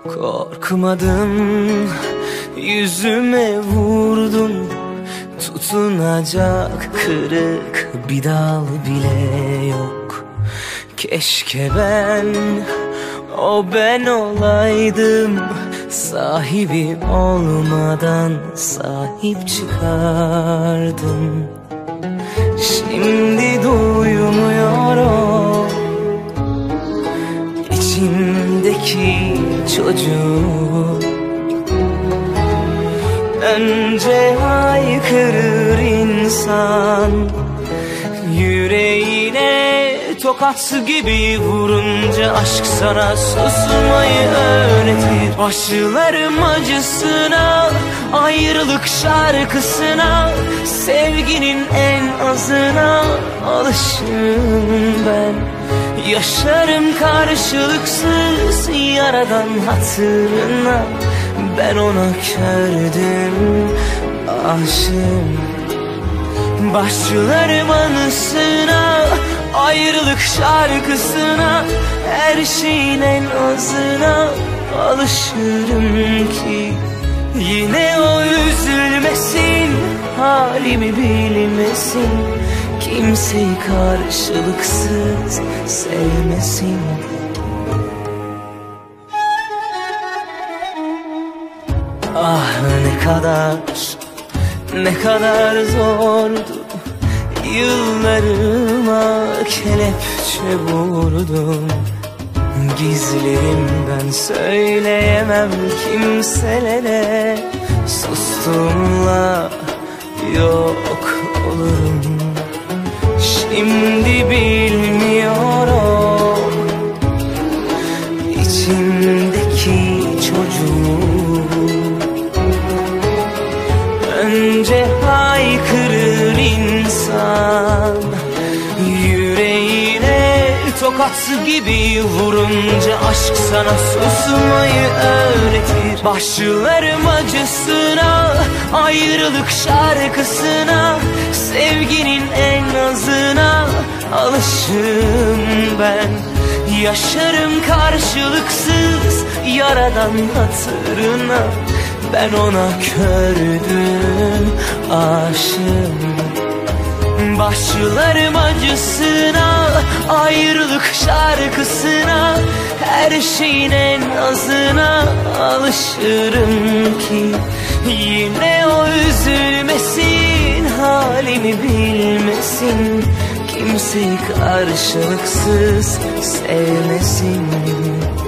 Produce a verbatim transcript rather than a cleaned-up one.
Korkmadım, yüzüme vurdun. Tutunacak kırık bir dal bile yok. Keşke ben, o ben olaydım. Sahibi olmadan sahip çıkardım. Şimdi duymuyorum içimdeki çocuğu. Önce haykırır insan, yüreğine tokat gibi vurunca aşk sana susmayı öğretir. Başlarım acısına, ayrılık şarkısına, sevginin en azına alışırım ben. Yaşarım karşılıksız yaradan hatırına, ben ona kördüm, aşığım. Başlarım anısına, ayrılık şarkısına, her şeyin en azına alışırım ki yine o üzülmesin, halimi bilmesin, kimseyi karşılıksız sevmesin. Ah ne kadar, ne kadar zordu, yıllarıma kelepçe vurdum. Gizlerimden söyleyemem kimselere, sustuğumla yok olurum. Şimdi bilmiyorum içimdeki çocuğu. Önce haykırır insan, yüreğine tokat gibi vurunca aşk sana susmayı öğretir. Başlarım acısına, ayrılık şarkısına, sevginin en azına alışırım ben. Yaşarım karşılıksız yaradan hatırına, ben ona kördüm, aşığım. Başlarım acısına, ayrılık şarkısına, her şeyin en azına alışırım ki yine o üzülmesin, halimi bilmesin, kimseyi karşılıksız sevmesin.